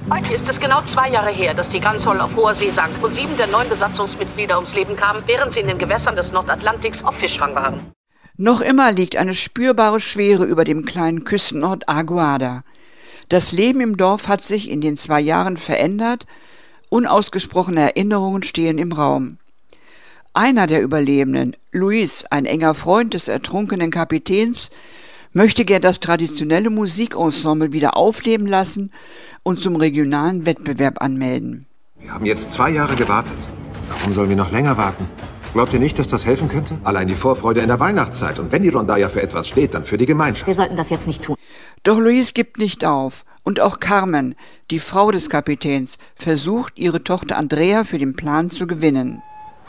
Heute ist es genau 2 Jahre her, dass die Gansol auf hoher See sank und 7 der 9 Besatzungsmitglieder ums Leben kamen, während sie in den Gewässern des Nordatlantiks auf Fischfang waren. Noch immer liegt eine spürbare Schwere über dem kleinen Küstenort Aguada. Das Leben im Dorf hat sich in den 2 Jahren verändert, unausgesprochene Erinnerungen stehen im Raum. Einer der Überlebenden, Luis, ein enger Freund des ertrunkenen Kapitäns, möchte gern das traditionelle Musikensemble wieder aufleben lassen und zum regionalen Wettbewerb anmelden. Wir haben jetzt 2 Jahre gewartet. Warum sollen wir noch länger warten? Glaubt ihr nicht, dass das helfen könnte? Allein die Vorfreude in der Weihnachtszeit. Und wenn die Rondalla für etwas steht, dann für die Gemeinschaft. Wir sollten das jetzt nicht tun. Doch Luis gibt nicht auf. Und auch Carmen, die Frau des Kapitäns, versucht, ihre Tochter Andrea für den Plan zu gewinnen.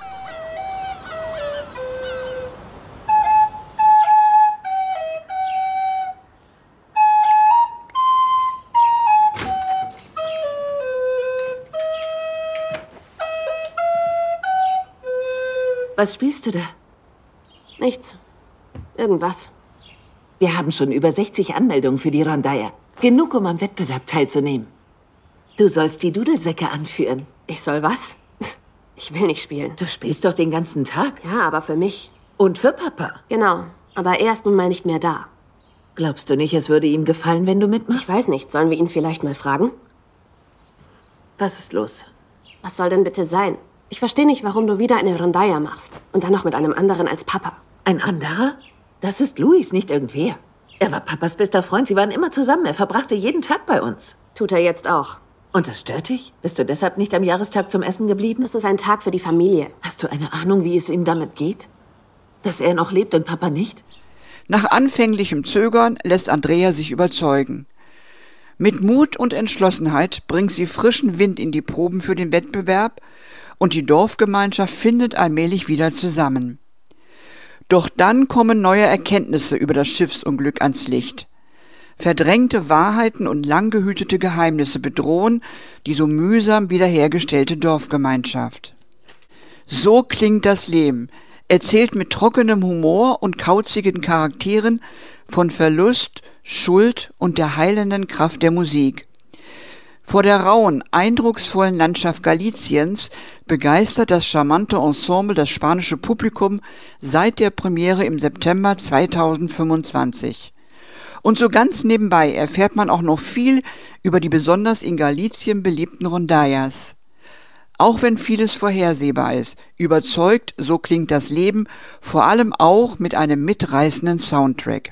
Was spielst du da? Nichts. Irgendwas. Wir haben schon über 60 Anmeldungen für die Rondalla. Genug, um am Wettbewerb teilzunehmen. Du sollst die Dudelsäcke anführen. Ich soll was? Ich will nicht spielen. Du spielst doch den ganzen Tag. Ja, aber für mich. Und für Papa. Genau. Aber er ist nun mal nicht mehr da. Glaubst du nicht, es würde ihm gefallen, wenn du mitmachst? Ich weiß nicht. Sollen wir ihn vielleicht mal fragen? Was ist los? Was soll denn bitte sein? Ich verstehe nicht, warum du wieder eine Rondalla machst. Und dann noch mit einem anderen als Papa. Ein anderer? Das ist Luis, nicht irgendwer. Er war Papas bester Freund. Sie waren immer zusammen. Er verbrachte jeden Tag bei uns. Tut er jetzt auch. Und das stört dich? Bist du deshalb nicht am Jahrestag zum Essen geblieben? Das ist ein Tag für die Familie. Hast du eine Ahnung, wie es ihm damit geht? Dass er noch lebt und Papa nicht? Nach anfänglichem Zögern lässt Andrea sich überzeugen. Mit Mut und Entschlossenheit bringt sie frischen Wind in die Proben für den Wettbewerb und die Dorfgemeinschaft findet allmählich wieder zusammen. Doch dann kommen neue Erkenntnisse über das Schiffsunglück ans Licht. Verdrängte Wahrheiten und lang gehütete Geheimnisse bedrohen die so mühsam wiederhergestellte Dorfgemeinschaft. So klingt das Leben, erzählt mit trockenem Humor und kauzigen Charakteren von Verlust, Schuld und der heilenden Kraft der Musik. Vor der rauen, eindrucksvollen Landschaft Galiciens begeistert das charmante Ensemble das spanische Publikum seit der Premiere im September 2025. Und so ganz nebenbei erfährt man auch noch viel über die besonders in Galicien beliebten Rondallas. Auch wenn vieles vorhersehbar ist, überzeugt, so klingt das Leben, vor allem auch mit einem mitreißenden Soundtrack.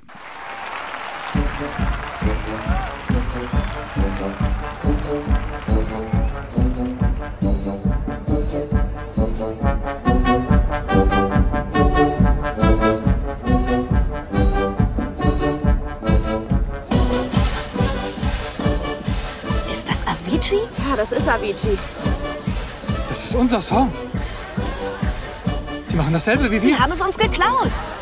Ist das Avicii? Ja, das ist Avicii. Das ist unser Song. Die machen dasselbe wie wir. Sie haben es uns geklaut.